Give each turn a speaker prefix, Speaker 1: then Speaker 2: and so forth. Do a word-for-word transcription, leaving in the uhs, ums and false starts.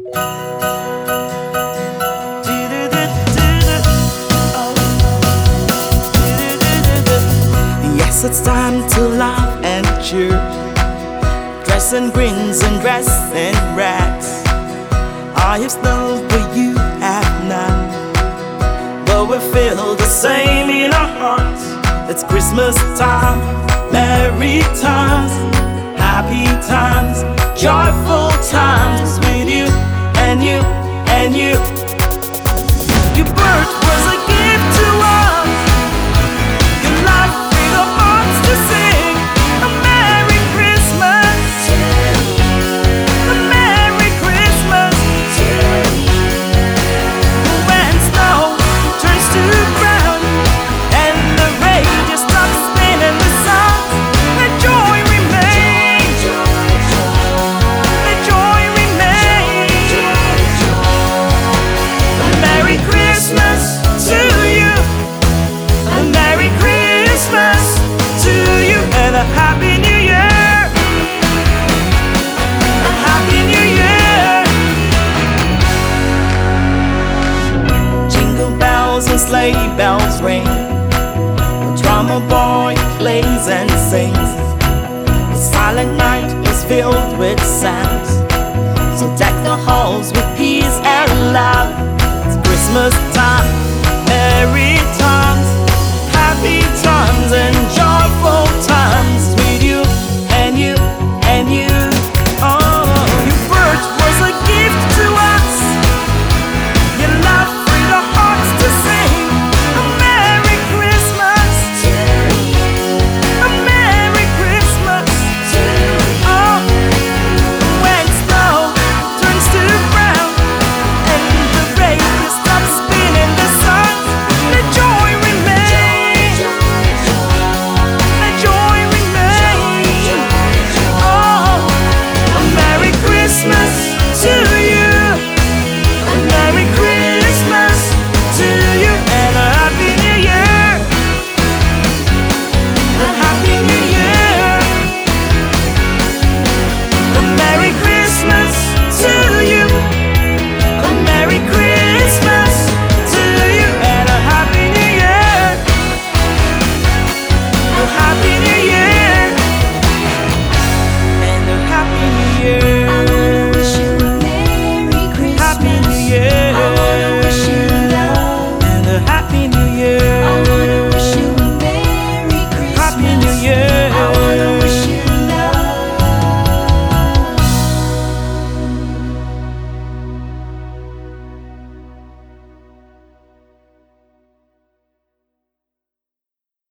Speaker 1: Yes, it's time to laugh and cheer, dress in greens and dress in reds. I have snow, but you have none, but we feel the same in our hearts. It's Christmas time, merry times, happy times, joyful times with you and you and you. Your birth was a gift to us, your life with our hearts to sing. A Merry Christmas, a Merry Christmas. When snow turns to brown and the rain just stops spinning the sun, let joy remain, let joy remain. A Merry Christmas to you, a Merry Christmas to you, and a Happy New Year, a Happy New Year. Jingle bells and sleigh bells ring, the drummer boy plays and sings. The silent night is filled with sounds, so deck the halls with peace and love. It's Christmas